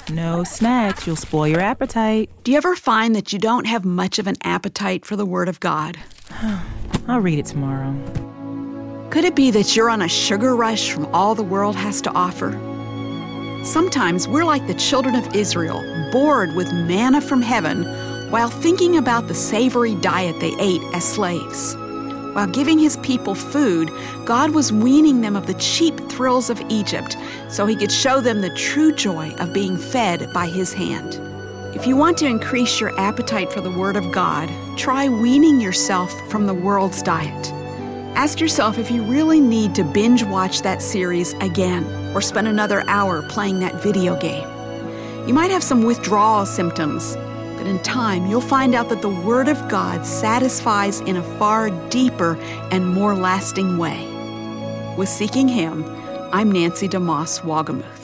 No snacks, you'll spoil your appetite. Do you ever find that you don't have much of an appetite for the Word of God? I'll read it tomorrow. Could it be that you're on a sugar rush from all the world has to offer? Sometimes we're like the children of Israel, bored with manna from heaven while thinking about the savory diet they ate as slaves. While giving his people food, God was weaning them of the cheap thrills of Egypt so he could show them the true joy of being fed by his hand. If you want to increase your appetite for the Word of God, try weaning yourself from the world's diet. Ask yourself if you really need to binge watch that series again or spend another hour playing that video game. You might have some withdrawal symptoms, but in time you'll find out that the Word of God satisfies in a far deeper and more lasting way. With Seeking Him, I'm Nancy DeMoss Wagamuth.